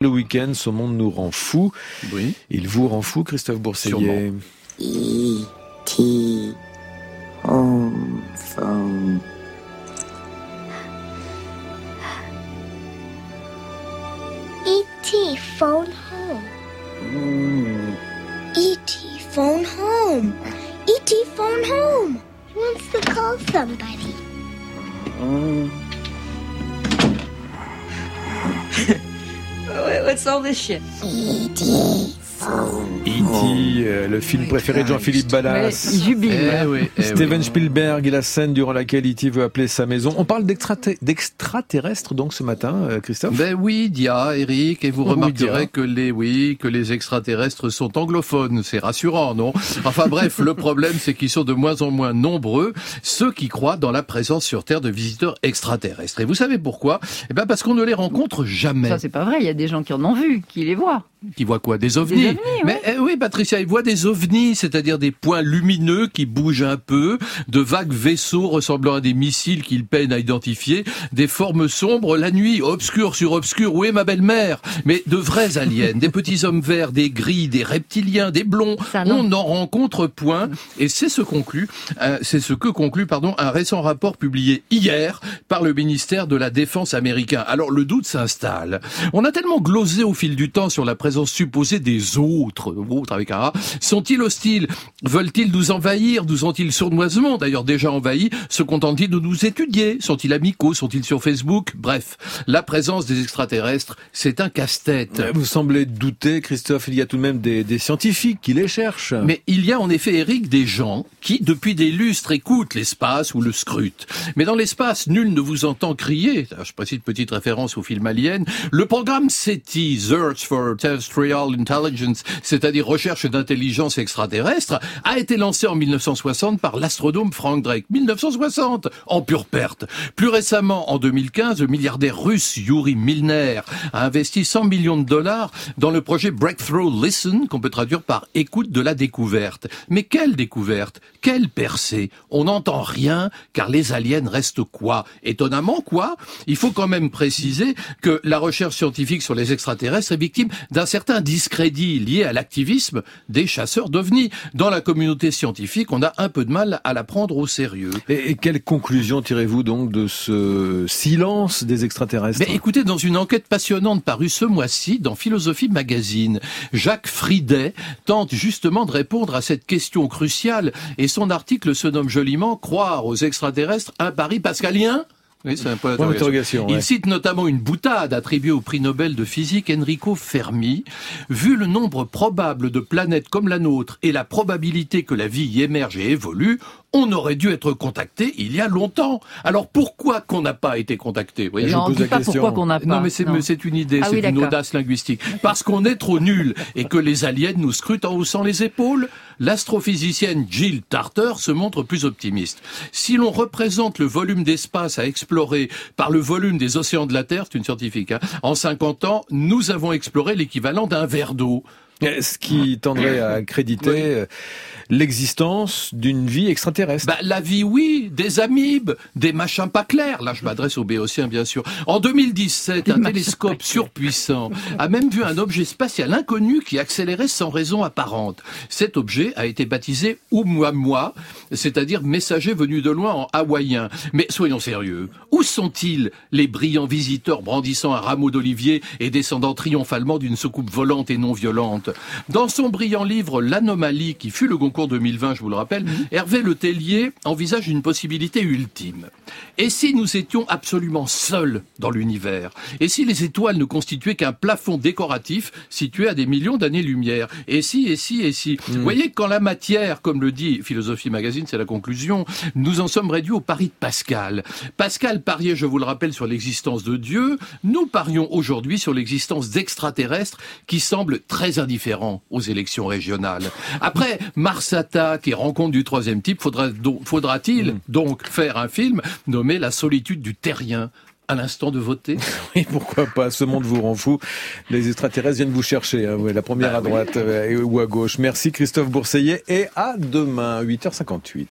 Le week-end, ce monde nous rend fou. Oui. Il vous rend fou, Christophe Bourseillet. E.T. Home Phone. E.T. Phone home. E.T. Phone home. E.T. Phone home. He wants to call somebody. What's all this shit? E.T. Phone. E.T., le film préféré de Jean-Philippe Ballas. Il jubile. Steven Spielberg et la scène durant laquelle E.T. veut appeler sa maison. On parle d'extraterrestres donc ce matin, Christophe. Ben oui, Dia, Eric, et vous remarquerez que les extraterrestres sont anglophones. C'est rassurant, non? Enfin bref, le problème, c'est qu'ils sont de moins en moins nombreux, ceux qui croient dans la présence sur Terre de visiteurs extraterrestres. Et vous savez pourquoi? Eh ben parce qu'on ne les rencontre jamais. Ça, c'est pas vrai. Il y a des gens qui en ont vu, qui les voient. Qui voient quoi? Des ovnis? Ouais. Mais oui, Patricia, ils voient des ovnis, c'est-à-dire des points lumineux qui bougent un peu, de vagues vaisseaux ressemblant à des missiles qu'ils peinent à identifier, des formes sombres la nuit, obscures sur obscures. Où est ma belle-mère? Mais de vrais aliens, des petits hommes verts, des gris, des reptiliens, des blonds, on n'en rencontre point. Et c'est ce que conclut un récent rapport publié hier par le ministère de la Défense américain. Alors le doute s'installe. On a tellement glosé au fil du temps sur la présence supposée des autres avec un A. Sont-ils hostiles? Veulent-ils nous envahir? Nous ont-ils sournoisement, d'ailleurs déjà envahis? Se contentent-ils de nous étudier? Sont-ils amicaux? Sont-ils sur Facebook? Bref, la présence des extraterrestres, c'est un casse-tête. Vous semblez douter, Christophe, il y a tout de même des scientifiques qui les cherchent. Mais il y a en effet, Eric, des gens qui, depuis des lustres, écoutent l'espace ou le scrutent. Mais dans l'espace, nul ne vous entend crier. Je précise petite référence au film Alien. Le programme SETI, Search for Terrestrial Intelligence, c'est-à-dire recherche d'intelligence extraterrestre, a été lancé en 1960 par l'astronome Frank Drake. 1960, en pure perte. Plus récemment, en 2015, le milliardaire russe Yuri Milner a investi 100 millions de dollars dans le projet Breakthrough Listen, qu'on peut traduire par écoute de la découverte. Mais quelle découverte? Quelle percée? On n'entend rien, car les aliens restent quoi? Étonnamment, quoi? Il faut quand même préciser que la recherche scientifique sur les extraterrestres est victime d'un certain discrédit lié à l'activisme des chasseurs d'ovnis. Dans la communauté scientifique, on a un peu de mal à la prendre au sérieux. Et quelle conclusion tirez-vous donc de ce silence des extraterrestres? Mais écoutez, dans une enquête passionnante parue ce mois-ci dans Philosophie Magazine, Jacques Fridet tente justement de répondre à cette question cruciale et son article se nomme joliment « Croire aux extraterrestres, un pari pascalien ?» Oui, c'est un point d'interrogation. Il cite notamment une boutade attribuée au prix Nobel de physique Enrico Fermi. Vu le nombre probable de planètes comme la nôtre et la probabilité que la vie y émerge et évolue, on aurait dû être contacté il y a longtemps. Alors pourquoi qu'on n'a pas été contacté? Vous voyez, non, on ne dit pas pourquoi qu'on n'a pas. Non, mais c'est une idée, c'est une audace linguistique. Parce qu'on est trop nuls et que les aliens nous scrutent en haussant les épaules. L'astrophysicienne Jill Tarter se montre plus optimiste. Si l'on représente le volume d'espace à explorer par le volume des océans de la Terre, c'est une scientifique, en 50 ans, nous avons exploré l'équivalent d'un verre d'eau. Ce qui tendrait à accréditer l'existence d'une vie extraterrestre. La vie, oui, des amibes, des machins pas clairs. Là, je m'adresse aux béotiens, bien sûr. En 2017, un télescope surpuissant a même vu un objet spatial inconnu qui accélérait sans raison apparente. Cet objet a été baptisé Oumuamua, c'est-à-dire messager venu de loin en hawaïen. Mais soyons sérieux, où sont-ils, les brillants visiteurs brandissant un rameau d'olivier et descendant triomphalement d'une soucoupe volante et non violente? Dans son brillant livre L'Anomalie, qui fut le Goncourt 2020, je vous le rappelle, Hervé Le Tellier envisage une possibilité ultime. Et si nous étions absolument seuls dans l'univers? Et si les étoiles ne constituaient qu'un plafond décoratif situé à des millions d'années-lumière? Et si Vous voyez, quand la matière, comme le dit Philosophie Magazine, c'est la conclusion, nous en sommes réduits au pari de Pascal. Pascal pariait, je vous le rappelle, sur l'existence de Dieu. Nous parions aujourd'hui sur l'existence d'extraterrestres qui semblent très indifférents aux élections régionales. Après Mars Attack et Rencontre du troisième type, faudra-t-il donc faire un film nommé La solitude du terrien à l'instant de voter? Oui, pourquoi pas, ce monde vous rend fou. Les extraterrestres viennent vous chercher, hein, la première à droite ou à gauche. Merci Christophe Bourseillet et à demain, 8h58.